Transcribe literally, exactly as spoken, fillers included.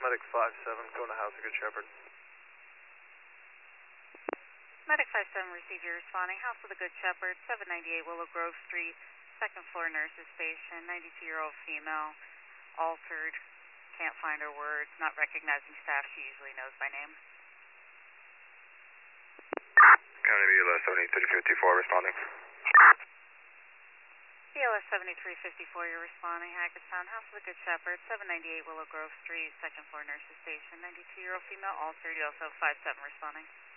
Medic five seven, going to House of Good Shepherd. Medic five seven, receive you responding. House of the Good Shepherd, seven ninety-eight Willow Grove Street, second floor nurses station, ninety-two-year-old female, altered, can't find her words, not recognizing staff she usually knows by name. County B L S seventy-three fifty-four responding. B L S seventy-three fifty-four, you're responding. Hackettstown, House of the Good Shepherd, seven ninety-eight Willow Grove Street, second floor nurses station, ninety-two-year-old female, altered. You also have five seven responding.